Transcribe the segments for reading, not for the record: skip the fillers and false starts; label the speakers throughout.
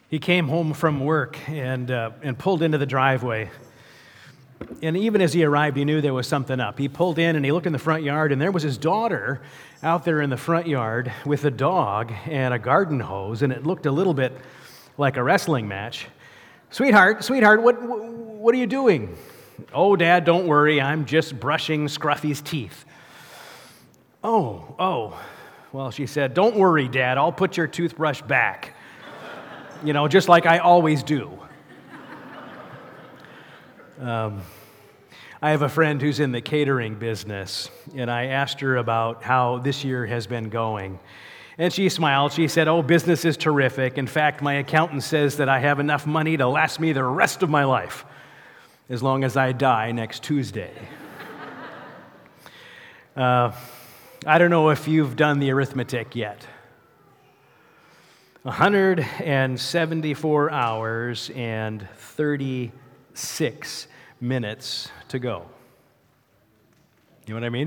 Speaker 1: He came home from work and pulled into the driveway. And even as he arrived, he knew there was something up. He pulled in and he looked in the front yard, and there was his daughter out there in the front yard with a dog and a garden hose, and it looked a little bit like a wrestling match. Sweetheart, what are you doing? Oh, Dad, don't worry, I'm just brushing Scruffy's teeth. Oh. Well, she said, don't worry, Dad, I'll put your toothbrush back. Just like I always do. I have a friend who's in the catering business, and I asked her about how this year has been going. And she smiled. She said, oh, business is terrific. In fact, my accountant says that I have enough money to last me the rest of my life, as long as I die next Tuesday. I don't know if you've done the arithmetic yet. 174 hours and 36 minutes to go. You know what I mean?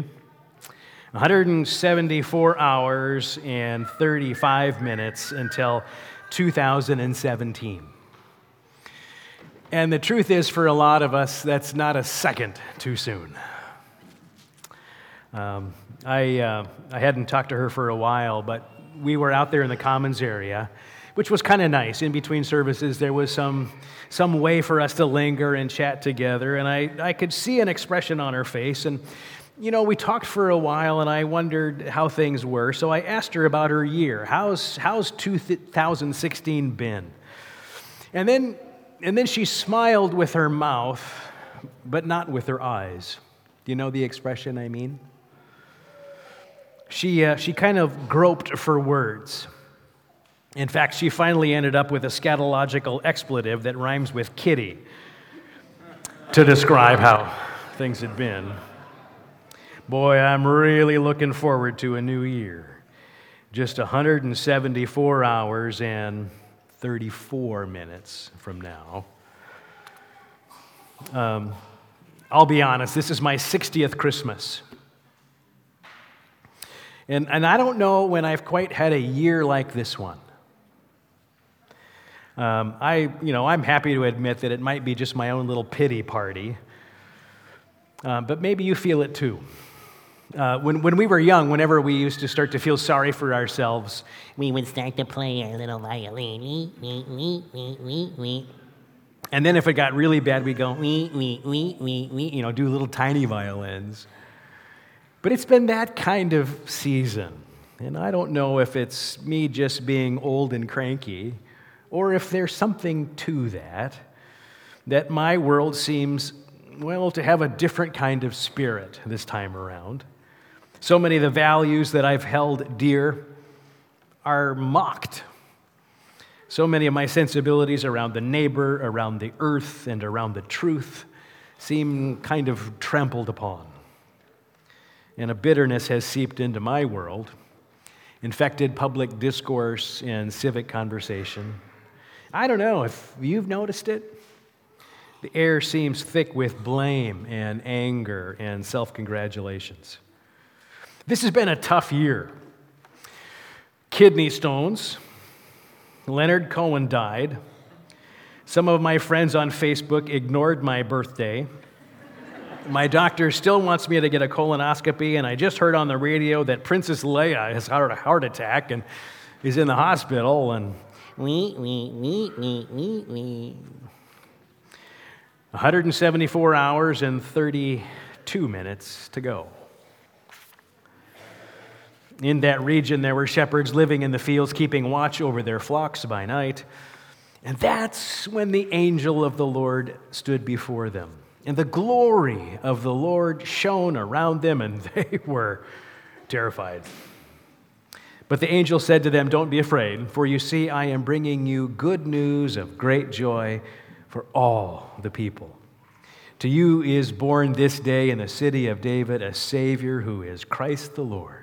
Speaker 1: 174 hours and 35 minutes until 2017. And the truth is, for a lot of us, that's not a second too soon. I hadn't talked to her for a while, but we were out there in the Commons area, which was kind of nice. In between services, there was some way for us to linger and chat together, and I could see an expression on her face. And, we talked for a while, and I wondered how things were. So I asked her about her year. How's 2016 been? And then she smiled with her mouth, but not with her eyes. Do you know the expression I mean? She kind of groped for words. In fact, she finally ended up with a scatological expletive that rhymes with kitty to describe how things had been. Boy, I'm really looking forward to a new year. Just 174 hours and 34 minutes from now. I'll be honest, this is my 60th Christmas. And I don't know when I've quite had a year like this one. I'm happy to admit that it might be just my own little pity party, but maybe you feel it too. When we were young, whenever we used to start to feel sorry for ourselves,
Speaker 2: we would start to play our little violin.
Speaker 1: And then if it got really bad, we'd go, do little tiny violins. But it's been that kind of season. And I don't know if it's me just being old and cranky, or if there's something to that my world seems, to have a different kind of spirit this time around. So many of the values that I've held dear are mocked. So many of my sensibilities around the neighbor, around the earth, and around the truth seem kind of trampled upon. And a bitterness has seeped into my world, infected public discourse and civic conversation. I don't know if you've noticed it. The air seems thick with blame and anger and self-congratulations. This has been a tough year. Kidney stones. Leonard Cohen died. Some of my friends on Facebook ignored my birthday. My doctor still wants me to get a colonoscopy, and I just heard on the radio that Princess Leia has had a heart attack and is in the hospital, and 174 hours and 32 minutes to go. In that region, there were shepherds living in the fields, keeping watch over their flocks by night. And that's when the angel of the Lord stood before them. And the glory of the Lord shone around them, and they were terrified. But the angel said to them, "Don't be afraid, for you see, I am bringing you good news of great joy for all the people. To you is born this day in the city of David a Savior who is Christ the Lord."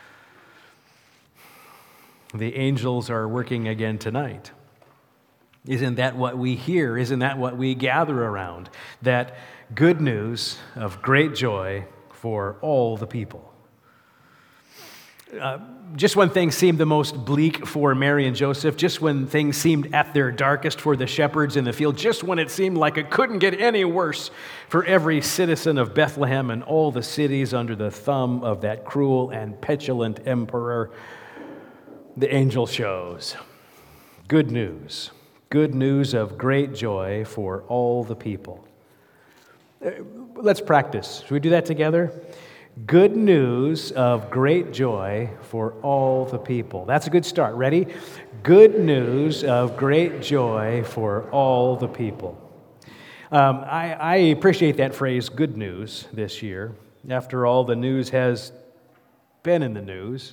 Speaker 1: The angels are working again tonight. Isn't that what we hear? Isn't that what we gather around? That good news of great joy for all the people. Just when things seemed the most bleak for Mary and Joseph, just when things seemed at their darkest for the shepherds in the field, just when it seemed like it couldn't get any worse for every citizen of Bethlehem and all the cities under the thumb of that cruel and petulant emperor, the angel shows. Good news of great joy for all the people. Let's practice. Should we do that together? Good news of great joy for all the people. That's a good start. Ready? Good news of great joy for all the people. I appreciate that phrase, good news, this year. After all, the news has been in the news.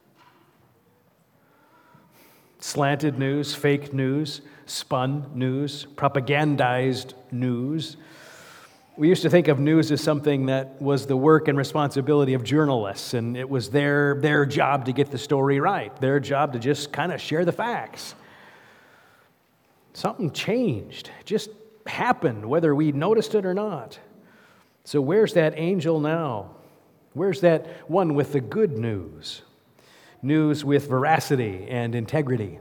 Speaker 1: Slanted news, fake news, spun news, propagandized news. We used to think of news as something that was the work and responsibility of journalists, and it was their job to get the story right, their job to just kind of share the facts. Something changed, it just happened, whether we noticed it or not. So where's that angel now? Where's that one with the good news? News with veracity and integrity.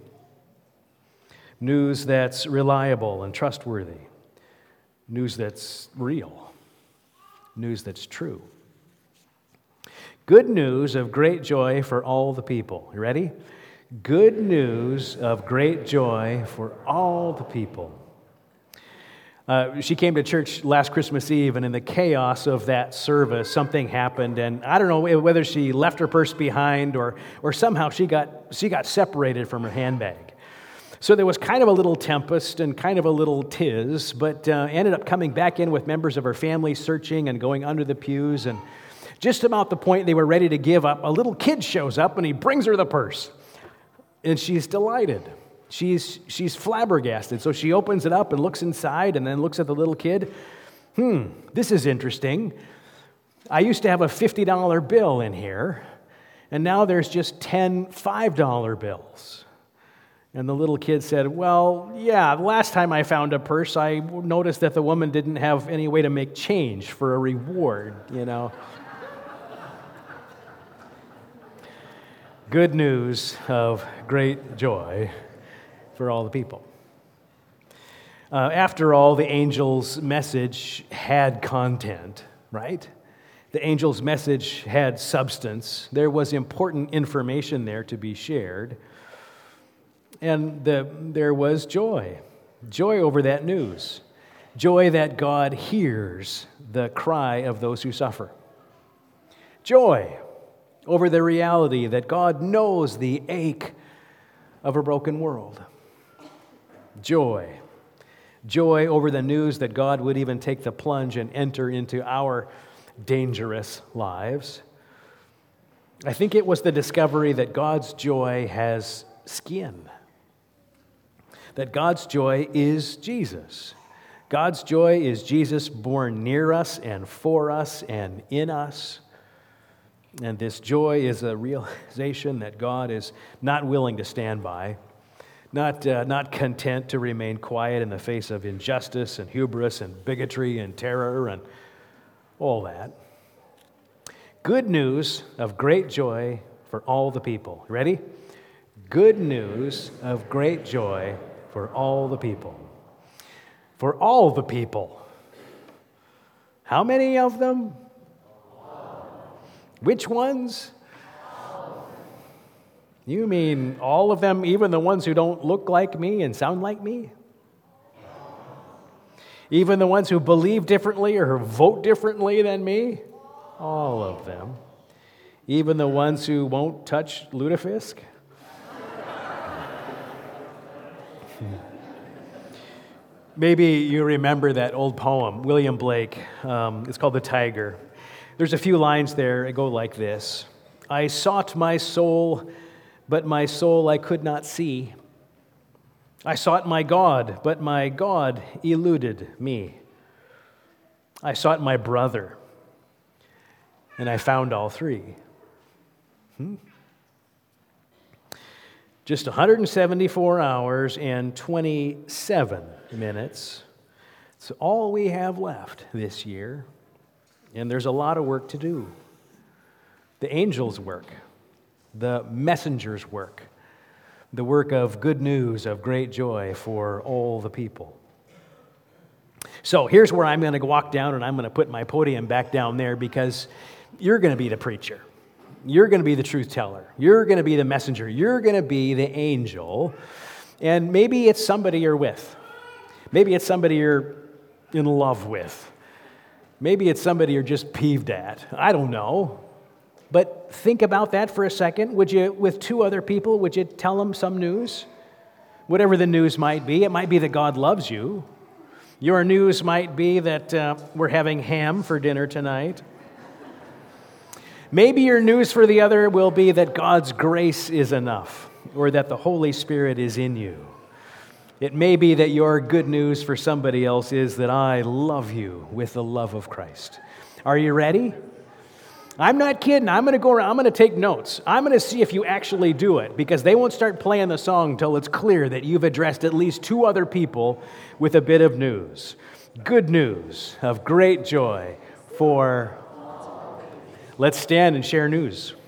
Speaker 1: News that's reliable and trustworthy. News that's real. News that's true. Good news of great joy for all the people. You ready? Good news of great joy for all the people. She came to church last Christmas Eve, and in the chaos of that service, something happened, and I don't know whether she left her purse behind or somehow she got separated from her handbag. So there was kind of a little tempest and kind of a little tiz, but ended up coming back in with members of her family searching and going under the pews, and just about the point they were ready to give up, a little kid shows up and he brings her the purse. And she's delighted. She's flabbergasted. So she opens it up and looks inside and then looks at the little kid. This is interesting. I used to have a $50 bill in here, and now there's just 10 $5 bills. And the little kid said, well, yeah, the last time I found a purse, I noticed that the woman didn't have any way to make change for a reward, you know. Good news of great joy for all the people. After all, the angel's message had content, right? The angel's message had substance. There was important information there to be shared. And there was joy over that news, joy that God hears the cry of those who suffer, joy over the reality that God knows the ache of a broken world, joy over the news that God would even take the plunge and enter into our dangerous lives. I think it was the discovery that God's joy has skin. That God's joy is Jesus. God's joy is Jesus born near us and for us and in us. And this joy is a realization that God is not willing to stand by, not content to remain quiet in the face of injustice and hubris and bigotry and terror and all that. Good news of great joy for all the people. Ready? Good news of great joy for all the people. For all the people. How many of them? Which ones? You mean all of them, even the ones who don't look like me and sound like me? Even the ones who believe differently or vote differently than me? All of them. Even the ones who won't touch lutefisk? Maybe you remember that old poem, William Blake. It's called The Tiger. There's a few lines there that go like this. I sought my soul, but my soul I could not see. I sought my God, but my God eluded me. I sought my brother, and I found all three. Just 174 hours and 27 minutes. It's all we have left this year. And there's a lot of work to do. The angel's work. the messenger's work, the work of good news, of great joy for all the people. So here's where I'm going to walk down, and I'm going to put my podium back down there, because you're going to be the preacher. You're going to be the truth teller. You're going to be the messenger. You're going to be the angel. And maybe it's somebody you're with. Maybe it's somebody you're in love with. Maybe it's somebody you're just peeved at. I don't know. But think about that for a second. Would you, with two other people, would you tell them some news? Whatever the news might be. It might be that God loves you. Your news might be that we're having ham for dinner tonight. Maybe your news for the other will be that God's grace is enough, or that the Holy Spirit is in you. It may be that your good news for somebody else is that I love you with the love of Christ. Are you ready? I'm not kidding. I'm going to go around. I'm going to take notes. I'm going to see if you actually do it, because they won't start playing the song until it's clear that you've addressed at least two other people with a bit of news. Good news of great joy for... Let's stand and share news.